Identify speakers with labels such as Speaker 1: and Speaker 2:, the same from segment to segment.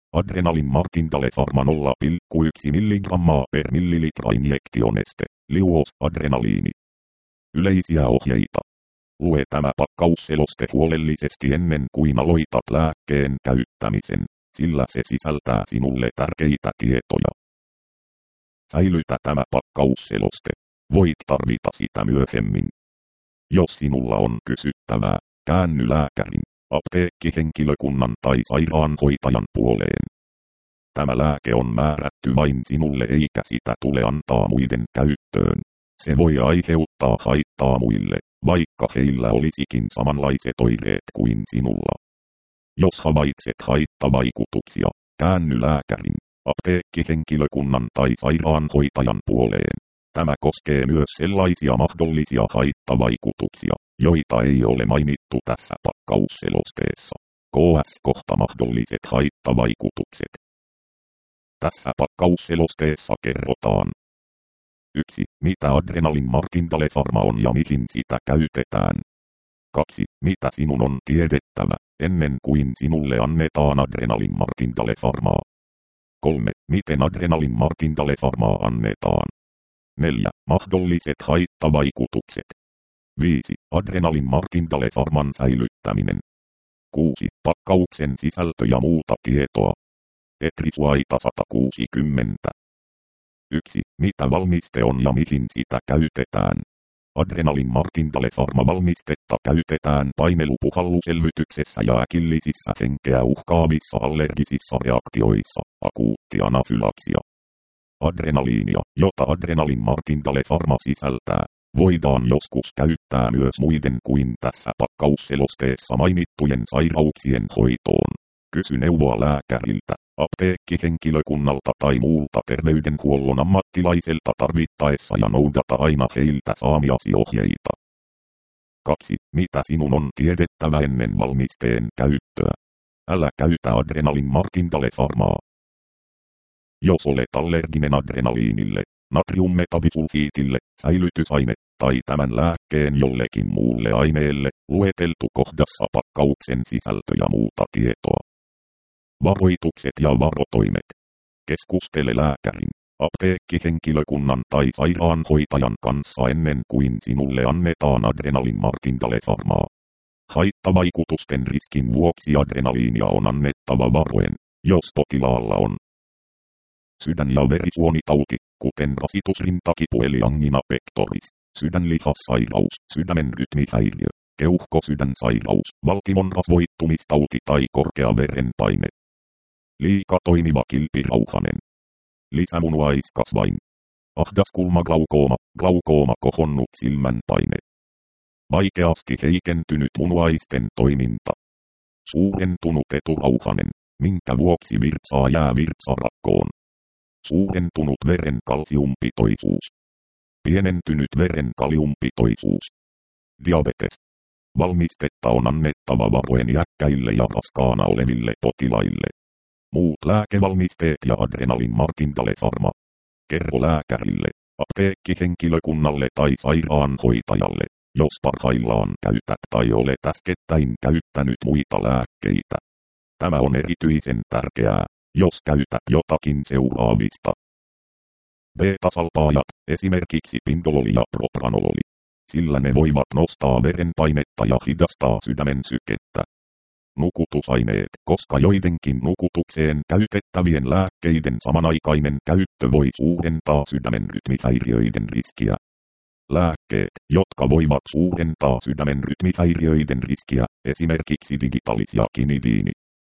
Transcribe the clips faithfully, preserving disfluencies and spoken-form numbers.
Speaker 1: Adrenalin Martindale Pharma nolla pilkku yksi milligrammaa per millilitra injektioneste. Liuos adrenaliini. Yleisiä ohjeita. Lue tämä pakkausseloste huolellisesti ennen kuin aloitat lääkkeen käyttämisen, sillä se sisältää sinulle tärkeitä tietoja. Säilytä tämä pakkausseloste. Voit tarvita sitä myöhemmin. Jos sinulla on kysyttävää, käänny lääkärin, apteekkihenkilökunnan tai sairaanhoitajan puoleen. Tämä lääke on määrätty vain sinulle eikä sitä tule antaa muiden käyttöön. Se voi aiheuttaa haittaa muille, vaikka heillä olisikin samanlaiset oireet kuin sinulla. Jos havaitset haittavaikutuksia, käänny lääkärin, apteekkihenkilökunnan tai sairaanhoitajan puoleen. Tämä koskee myös sellaisia mahdollisia haittavaikutuksia, joita ei ole mainittu tässä pakkausselosteessa. Ks kohta mahdolliset haittavaikutukset. Tässä pakkausselosteessa kerrotaan. yksi. Mitä Adrenalin Martindale Pharma on ja mihin sitä käytetään. kaksi. Mitä sinun on tiedettävä, ennen kuin sinulle annetaan Adrenalin Martindale Pharmaa. kolme. Miten Adrenalin Martindale Pharmaa annetaan. neljä. Mahdolliset haittavaikutukset. viisi. Adrenalin Martindale Pharman säilyttäminen. kuusi. Pakkauksen sisältö ja muuta tietoa. Etrisuaita sata kuusikymmentä. yksi. Mitä valmiste on ja mihin sitä käytetään. Adrenalin Martindale Pharma valmistetta käytetään painelupuhalluselvytyksessä ja äkillisissä henkeä uhkaavissa allergisissa reaktioissa, akuutti anafylaksia. Adrenaliinia, jota Adrenalin Martindale Pharma sisältää, voidaan joskus käyttää myös muiden kuin tässä pakkausselosteessa mainittujen sairauksien hoitoon. Kysy neuvoa lääkäriltä, apteekkihenkilökunnalta tai muulta terveydenhuollon ammattilaiselta tarvittaessa ja noudata aina heiltä saamiasi ohjeita. kaksi. Mitä sinun on tiedettävä ennen valmisteen käyttöä? Älä käytä Adrenalin Martindale Pharmaa. Jos olet allerginen adrenaliinille, natriummetabisulfiitille, säilytysaine, tai tämän lääkkeen jollekin muulle aineelle, lueteltu kohdassa pakkauksen sisältö ja muuta tietoa. Varoitukset ja varotoimet. Keskustele lääkärin, apteekkihenkilökunnan tai sairaanhoitajan kanssa ennen kuin sinulle annetaan Adrenalin Martindale Pharmaa. Haittavaikutusten riskin vuoksi adrenaliinia on annettava varoen, jos potilaalla on sydän- ja verisuonitauti, kuten rasitusrintakipu eli angina pectoris, sydänlihassairaus, sydämen rytmihäiriö, keuhkosydänsairaus, valtimon rasvoittumistauti tai korkea verenpaine. Liika toimiva kilpirauhanen. Lisämunuaiskasvain. Ahdaskulmaglaukoma, glaukooma kohonnut silmänpaine. Vaikeasti heikentynyt munuaisten toiminta. Suurentunut eturauhanen, minkä vuoksi virtsaa jää virtsarakkoon. Suurentunut veren kalsiumpitoisuus. Pienentynyt veren kaliumpitoisuus. Diabetes. Valmistetta on annettava varoen iäkkäille ja raskaana oleville potilaille. Muut lääkevalmisteet ja Adrenalin Martindale Pharma. Kerro lääkärille, apteekkihenkilökunnalle tai sairaanhoitajalle, jos parhaillaan käytät tai olet äskettäin käyttänyt muita lääkkeitä. Tämä on erityisen tärkeää, jos käytät jotakin seuraavista. Beta-salpaajat, esimerkiksi pindololi ja propranololi, sillä ne voivat nostaa verenpainetta ja hidastaa sydämen sykettä. Nukutusaineet, koska joidenkin nukutukseen käytettävien lääkkeiden samanaikainen käyttö voi suurentaa sydämen rytmihäiriöiden riskiä. Lääkkeet, jotka voivat suurentaa sydämen rytmihäiriöiden riskiä, esimerkiksi digitalis ja kinidiini.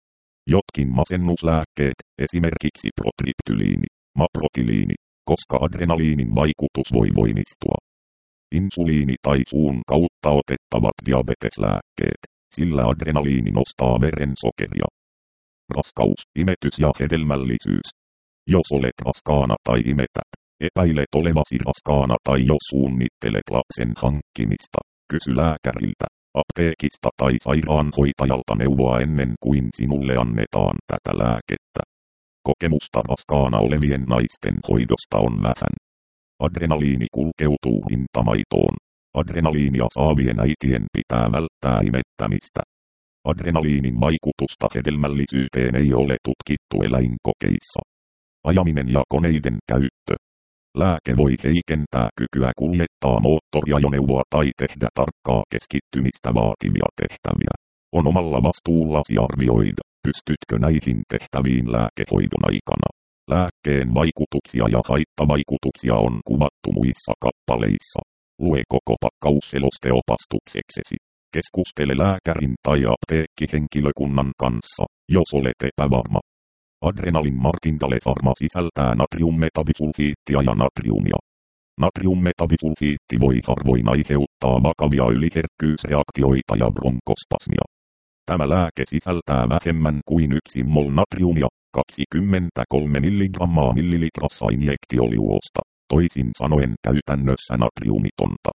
Speaker 1: Jotkin masennuslääkkeet, esimerkiksi protriptyliini, maprotiliini, koska adrenaliinin vaikutus voi voimistua. Insuliini tai suun kautta otettavat diabeteslääkkeet, sillä adrenaliini nostaa verensokeria. Raskaus, imetys ja hedelmällisyys. Jos olet raskaana tai imetät, epäilet olevasi raskaana tai jos suunnittelet lapsen hankkimista, kysy lääkäriltä, apteekista tai sairaanhoitajalta neuvoa ennen kuin sinulle annetaan tätä lääkettä. Kokemusta raskaana olevien naisten hoidosta on vähän. Adrenaliini kulkeutuu rintamaitoon. Adrenaliinia saavien äitien pitää välttää imettämistä. Adrenaliinin vaikutusta hedelmällisyyteen ei ole tutkittu eläinkokeissa. Ajaminen ja koneiden käyttö. Lääke voi heikentää kykyä kuljettaa moottoriajoneuvoa tai tehdä tarkkaa keskittymistä vaativia tehtäviä. On omalla vastuullasi arvioida, pystytkö näihin tehtäviin lääkehoidon aikana. Lääkkeen vaikutuksia ja haittavaikutuksia on kuvattu muissa kappaleissa. Lue koko pakkausseloste opastukseksesi. Keskustele lääkärin tai apteekkihenkilökunnan kanssa, jos olet epävarma. Adrenalin Martindale-Pharma sisältää natriummetabisulfiittia ja natriumia. Natriummetabisulfiitti voi harvoin aiheuttaa vakavia yliherkkyysreaktioita ja bronkospasmia. Tämä lääke sisältää vähemmän kuin yksi mol natriumia, kaksikymmentäkolme milligrammaa millilitrassa injektioliuosta, toisin sanoen käytännössä natriumitonta.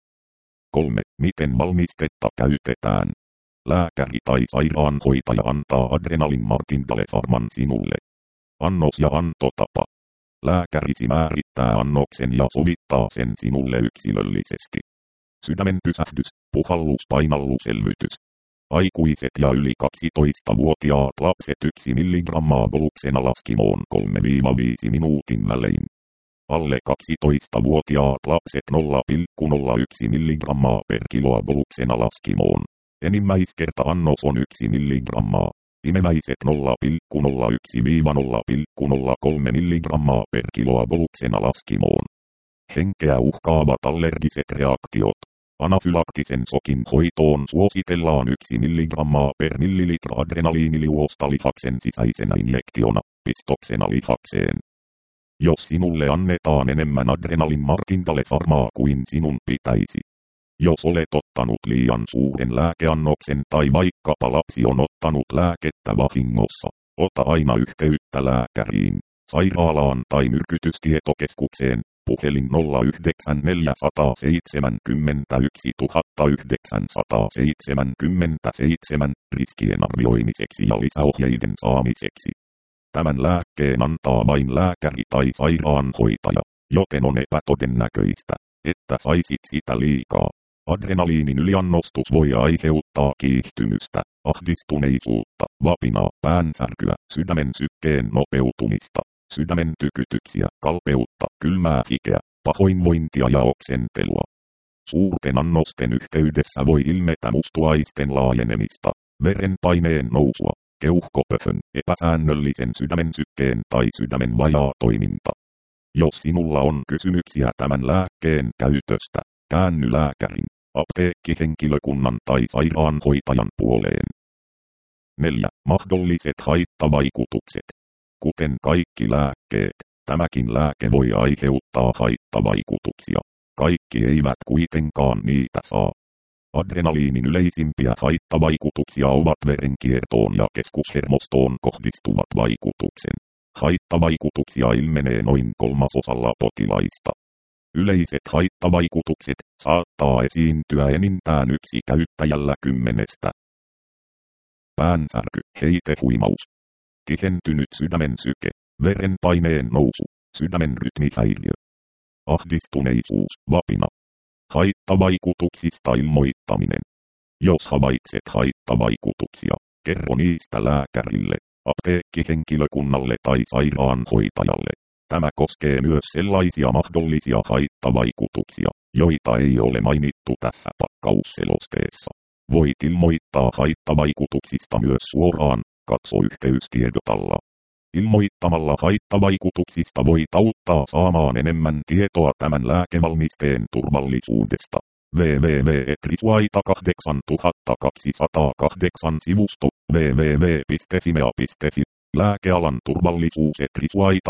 Speaker 1: kolme. Miten valmistetta käytetään? Lääkäri tai sairaanhoitaja antaa Adrenalin Martindale-Pharman sinulle. Annos ja antotapa. Lääkärisi määrittää annoksen ja sovittaa sen sinulle yksilöllisesti. Sydämen pysähdys, puhallus, painalluselvytys. Aikuiset ja yli kaksitoistavuotiaat lapset yksi milligrammaa boluksena laskimoon kolme viiva viisi minuutin välein. Alle kaksitoistavuotiaat lapset nolla pilkku nolla yksi milligrammaa per kiloa boluksena laskimoon. Enimmäiskerta-annos on yksi milligrammaa. Imemäiset nolla pilkku nolla yksi nolla pilkku nolla kolme milligrammaa per kiloa boluksena laskimoon. Henkeä uhkaavat allergiset reaktiot. Anafylaktisen sokin hoitoon suositellaan yksi milligrammaa per millilitra adrenaliiniliuosta lihaksen sisäisenä injektiona, pistoksena lihakseen. Jos sinulle annetaan enemmän Adrenalin Martindale-Pharmaa kuin sinun pitäisi. Jos olet ottanut liian suuren lääkeannoksen tai vaikkapa lapsi on ottanut lääkettä vahingossa, ota aina yhteyttä lääkäriin, sairaalaan tai myrkytystietokeskukseen, puhelin nolla yhdeksän neljä seitsemän yksi yhdeksän seitsemän seitsemän riskien arvioimiseksi ja lisäohjeiden saamiseksi. Tämän lääkkeen antaa vain lääkäri tai sairaanhoitaja, joten on epätodennäköistä, että saisit sitä liikaa. Adrenaliinin yliannostus voi aiheuttaa kiihtymystä, ahdistuneisuutta, vapinaa, päänsärkyä, sydämen sykkeen nopeutumista, sydämen tykytyksiä, kalpeutta, kylmää hikeä, pahoinvointia ja oksentelua. Suurten annosten yhteydessä voi ilmetä mustuaisten laajenemista, verenpaineen nousua, keuhkopöhön, epäsäännöllisen sydämen sykkeen tai sydämen vajaa toiminta. Jos sinulla on kysymyksiä tämän lääkkeen käytöstä, käänny lääkärin, apteekkihenkilökunnan tai sairaanhoitajan puoleen. neljä. Mahdolliset haittavaikutukset. Kuten kaikki lääkkeet, tämäkin lääke voi aiheuttaa haittavaikutuksia. Kaikki eivät kuitenkaan niitä saa. Adrenaliinin yleisimpiä haittavaikutuksia ovat verenkiertoon ja keskushermostoon kohdistuvat vaikutukset. Haittavaikutuksia ilmenee noin kolmasosalla potilaista. Yleiset haittavaikutukset saattaa esiintyä enintään yksi käyttäjällä kymmenestä. Päänsärky, heitehuimaus, tihentynyt sydämen syke, verenpaineen nousu, sydämen rytmihäiriö, ahdistuneisuus, vapina. Haittavaikutuksista ilmoittaminen. Jos havaitset haittavaikutuksia, kerro niistä lääkärille, apteekkihenkilökunnalle tai sairaanhoitajalle. Tämä koskee myös sellaisia mahdollisia haittavaikutuksia, joita ei ole mainittu tässä pakkausselosteessa. Voit ilmoittaa haittavaikutuksista myös suoraan, katso yhteystiedot alla. Ilmoittamalla haittavaikutuksista voit auttaa saamaan enemmän tietoa tämän lääkevalmisteen turvallisuudesta. double-u double-u double-u piste trisuaita kahdeksantuhattakaksisataakahdeksan sivusto double-u double-u double-u piste fimea piste fi Lääkealan turvallisuus Trisuaita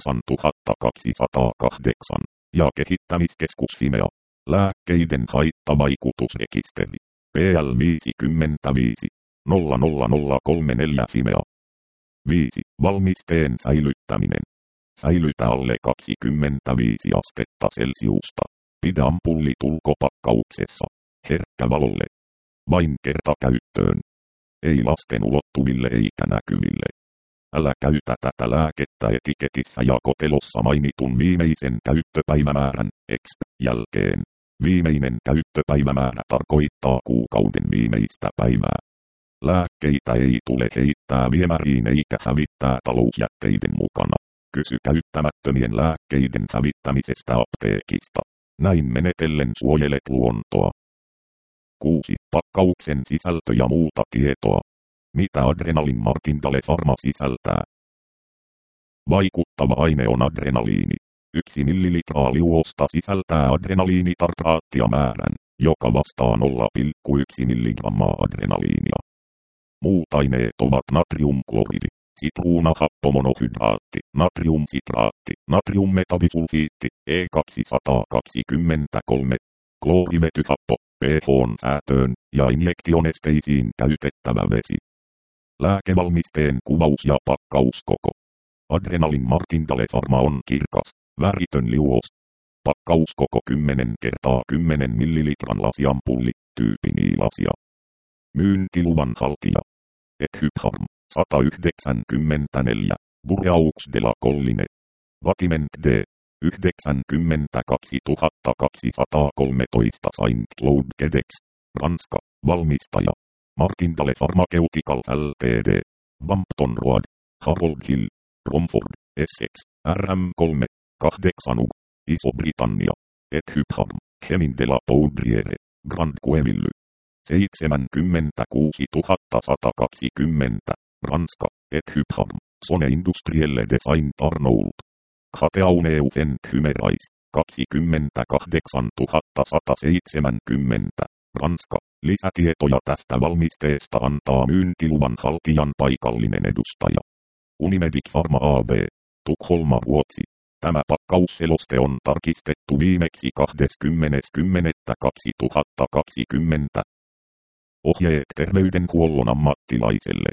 Speaker 1: kahdeksantuhattakaksisataakahdeksan ja kehittämiskeskus Fimea. Lääkkeiden haittavaikutusrekisteri. P L viisikymmentäviisi nolla nolla nolla kolme neljä Fimea. viisi. Valmisteen säilyttäminen. Säilytä alle kaksikymmentäviisi astetta Celsiusta. Pidä ampulli ulkopakkauksessa. Herkkä valolle. Vain kertakäyttöön. Ei lasten ulottuville eikä näkyville. Älä käytä tätä lääkettä etiketissä ja kotelossa mainitun viimeisen käyttöpäivämäärän, X, jälkeen. Viimeinen käyttöpäivämäärä tarkoittaa kuukauden viimeistä päivää. Lääkkeitä ei tule heittää viemäriin eikä hävittää talousjätteiden mukana. Kysy käyttämättömien lääkkeiden hävittämisestä apteekista. Näin menetellen suojelet luontoa. kuusi. Pakkauksen sisältö ja muuta tietoa. Mitä Adrenalin Martindale Pharma sisältää? Vaikuttava aine on adrenaliini. Yksi millilitraa liuosta sisältää adrenaliinitartraattia määrän, joka vastaa nolla pilkku yksi milligrammaa adrenaliinia. Muut aineet ovat natriumkloridi, sitruunahappomonohydraatti, natriumsitraatti, natriummetabisulfiitti, E kaksisataakaksikymmentäkolme, kloorivetyhappo, pH:n säätöön ja injektionesteisiin käytettävä vesi. Lääkevalmisteen kuvaus ja pakkauskoko. Adrenalin Martindale Pharma on kirkas, väritön liuos. Pakkauskoko kymmenen kertaa kymmenen millilitran lasiampulli, tyypinilasia. Myyntiluvan haltija. Ethypharm, sata yhdeksänkymmentäneljä, Boreaux de la Colline. Vatiment D, yhdeksänkymmentäkaksituhattakaksisataakolmetoista Saint Cloud Quedex, Ranska, valmistaja. Martindale Pharmaceuticals Ltd. Bampton Road, Harold Hill, Romford, Essex, R M kolme, kahdeksan U, Iso-Britannia. Ethypharm, Chemin de la Poudriere, Grand Queville. seitsemänkymmentäkuusituhattasataakaksikymmentä, Ranska, Ethypharm, Sone Industrielle Design Arnold. Cateauneuf and Hymerais, kaksikymmentäkahdeksantuhattasataseitsemänkymmentä, Ranska. Lisätietoja tästä valmisteesta antaa myyntiluvan haltijan paikallinen edustaja. Unimedic Pharma A B, Tukholma, Ruotsi. Tämä pakkausseloste on tarkistettu viimeksi kahdeskymmenes kymmenettä kaksituhattakaksikymmentä. Ohjeet terveydenhuollon ammattilaiselle.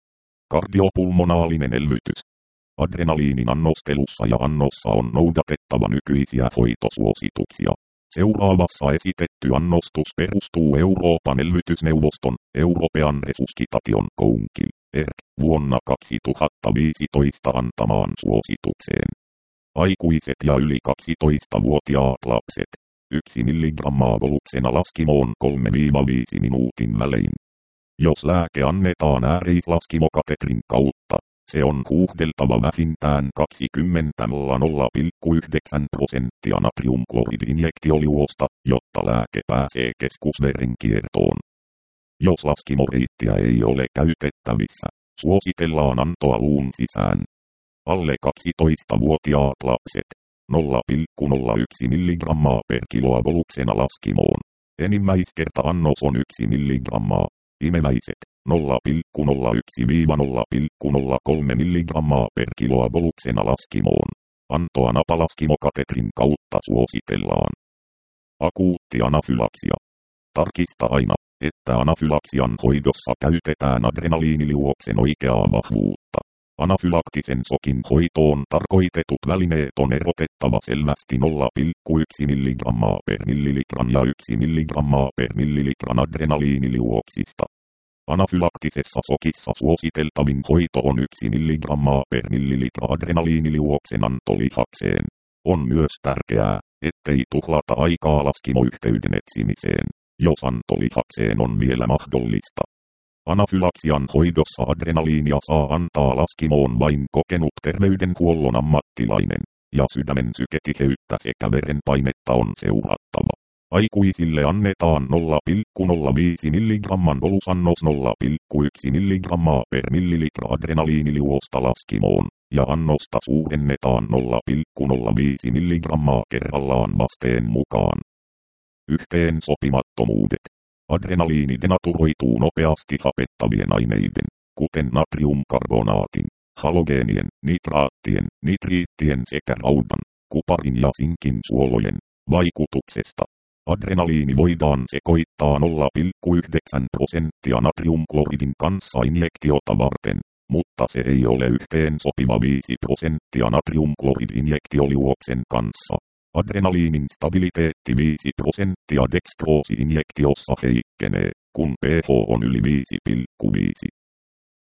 Speaker 1: Kardiopulmonaalinen elvytys. Adrenaliinin annostelussa ja annossa on noudatettava nykyisiä hoitosuosituksia. Seuraavassa esitetty annostus perustuu Euroopan elvytysneuvoston, European Resuscitation Council, E R C, vuonna kaksituhattaviisitoista antamaan suositukseen. Aikuiset ja yli kaksitoistavuotiaat lapset. yksi milligrammaa voluksena laskimoon kolme viisi minuutin välein. Jos lääke annetaan äärislaskimokatetrin kautta, se on huuhdeltava vähintään kaksikymmentä nolla pilkku yhdeksän prosenttia natriumkloridi-injektioliuosta, jotta lääke pääsee keskusverenkiertoon. Jos laskimoreittiä ei ole käytettävissä, suositellaan antoa luun sisään. Alle kaksitoistavuotiaat lapset, nolla pilkku nolla yksi milligrammaa per kiloa voluksena laskimoon. Enimmäiskerta-annos on yksi milligrammaa. Imeväiset, nolla pilkku nolla yksi nolla pilkku nolla kolme milligrammaa per kiloa voluksena laskimoon. Antoa napalaskimokatetrin kautta suositellaan. Akuutti anafylaksia. Tarkista aina, että anafylaksian hoidossa käytetään adrenaliiniliuoksen oikeaa vahvuutta. Anafylaktisen sokin hoitoon tarkoitetut välineet on erotettava selvästi nolla pilkku yksi milligrammaa per millilitran ja yksi milligrammaa per millilitran adrenaliiniliuoksista. Anafylaktisessa sokissa suositeltavin hoito on yksi milligrammaa per millilitra adrenaliiniliuoksen anto lihakseen. On myös tärkeää, ettei tuhlata aikaa laskimoyhteyden etsimiseen, jos anto lihakseen on vielä mahdollista. Anafylaksian hoidossa adrenaliinia saa antaa laskimoon vain kokenut terveydenhuollon ammattilainen, ja sydämen syketiheyttä sekä verenpainetta on seurattava. Aikuisille annetaan nolla pilkku nolla viisi milligramman volusannos nolla pilkku yksi milligrammaa per millilitra adrenaliiniliuosta laskimoon, ja annosta suurennetaan nolla pilkku nolla viisi milligrammaa kerrallaan vasteen mukaan. Yhteen sopimattomuudet. Adrenaliini denaturoituu nopeasti hapettavien aineiden, kuten natriumkarbonaatin, halogeenien, nitraattien, nitriittien sekä raudan, kuparin ja sinkin suolojen vaikutuksesta. Adrenaliini voidaan sekoittaa nolla pilkku yhdeksän prosenttia natriumkloridin kanssa injektiota varten, mutta se ei ole yhteen sopiva viisi prosenttia natriumklorid-injektioliuoksen kanssa. Adrenaliinin stabiliteetti viisi prosenttia dextroosi-injektiossa heikkenee, kun pH on yli viisi pilkku viisi.